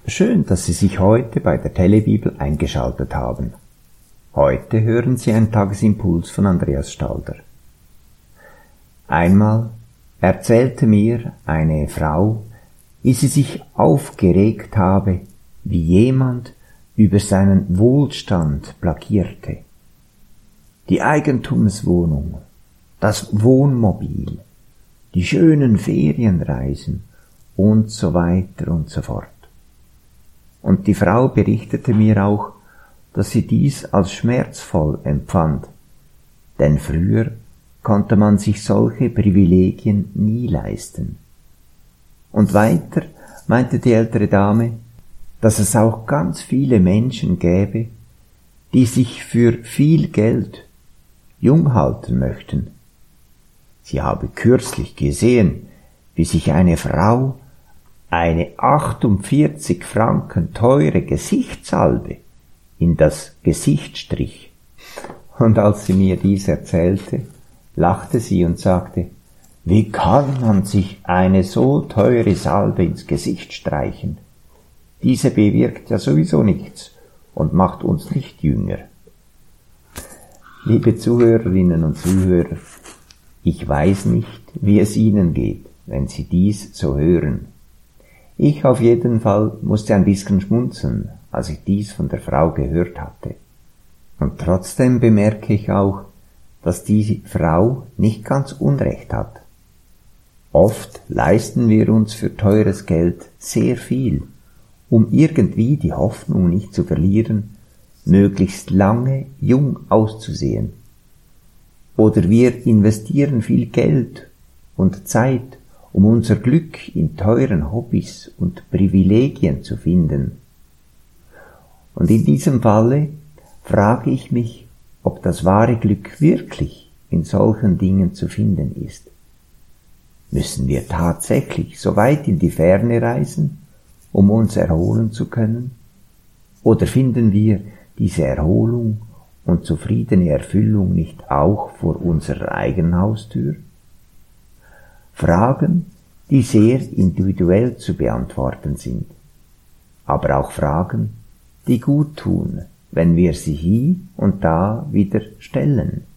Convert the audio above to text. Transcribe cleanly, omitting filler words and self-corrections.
Schön, dass Sie sich heute bei der Telebibel eingeschaltet haben. Heute hören Sie einen Tagesimpuls von Andreas Stalder. Einmal erzählte mir eine Frau, wie sie sich aufgeregt habe, wie jemand über seinen Wohlstand plagierte. Die Eigentumswohnung, das Wohnmobil, die schönen Ferienreisen und so weiter und so fort. Und die Frau berichtete mir auch, dass sie dies als schmerzvoll empfand, denn früher konnte man sich solche Privilegien nie leisten. Und weiter meinte die ältere Dame, dass es auch ganz viele Menschen gäbe, die sich für viel Geld jung halten möchten. Sie habe kürzlich gesehen, wie sich eine Frau eine 48 Franken teure Gesichtssalbe in das Gesicht strich. Und als sie mir dies erzählte, lachte sie und sagte, wie kann man sich eine so teure Salbe ins Gesicht streichen? Diese bewirkt ja sowieso nichts und macht uns nicht jünger. Liebe Zuhörerinnen und Zuhörer, ich weiß nicht, wie es Ihnen geht, wenn Sie dies so hören. Ich auf jeden Fall musste ein bisschen schmunzeln, als ich dies von der Frau gehört hatte. Und trotzdem bemerke ich auch, dass die Frau nicht ganz Unrecht hat. Oft leisten wir uns für teures Geld sehr viel, um irgendwie die Hoffnung nicht zu verlieren, möglichst lange jung auszusehen. Oder wir investieren viel Geld und Zeit, um unser Glück in teuren Hobbys und Privilegien zu finden. Und in diesem Falle frage ich mich, ob das wahre Glück wirklich in solchen Dingen zu finden ist. Müssen wir tatsächlich so weit in die Ferne reisen, um uns erholen zu können? Oder finden wir diese Erholung und zufriedene Erfüllung nicht auch vor unserer eigenen Haustür? Fragen, die sehr individuell zu beantworten sind, aber auch Fragen, die gut tun, wenn wir sie hie und da wieder stellen.